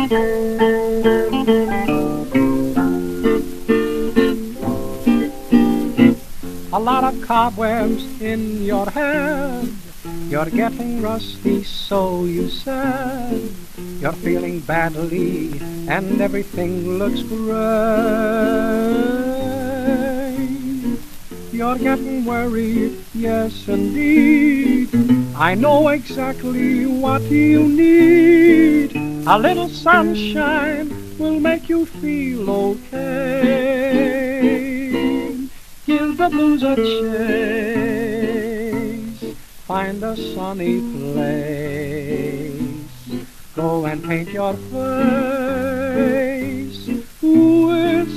A lot of cobwebs in your head. You're getting rusty, so you said. You're feeling badly, and everything looks great. You're getting worried, yes indeed. I know exactly what you need. A little sunshine will make you feel okay. Give the blues a chase. Find a sunny place. Go and paint your face with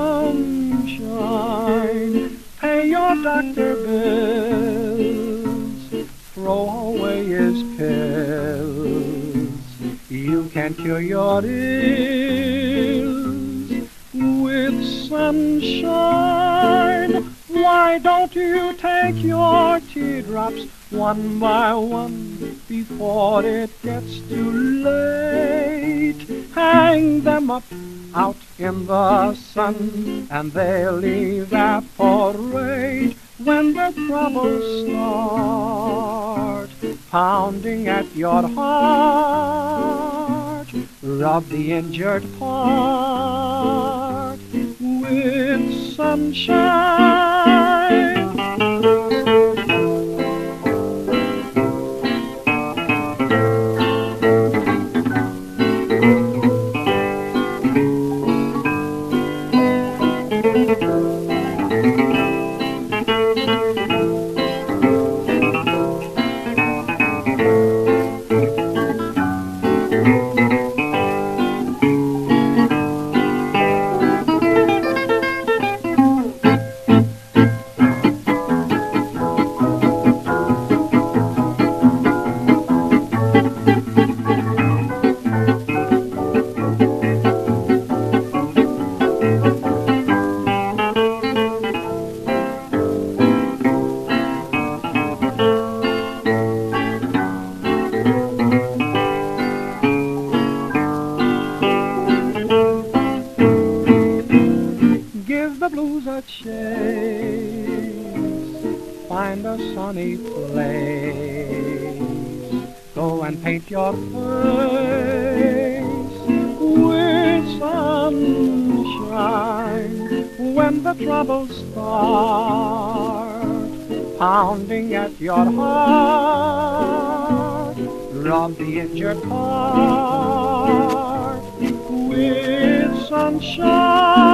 sunshine. Pay your doctor bills. Throw away his pills. You can cure your ills with sunshine. Why don't you take your teardrops one by one before it gets too late? Hang them up out in the sun and they'll evaporate when the troubles start pounding at your heart. Rub the injured part with sunshine. Give the blues a chase. Find a sunny place. Go and paint your face with sunshine. When the troubles start pounding at your heart, rub the injured part with sunshine.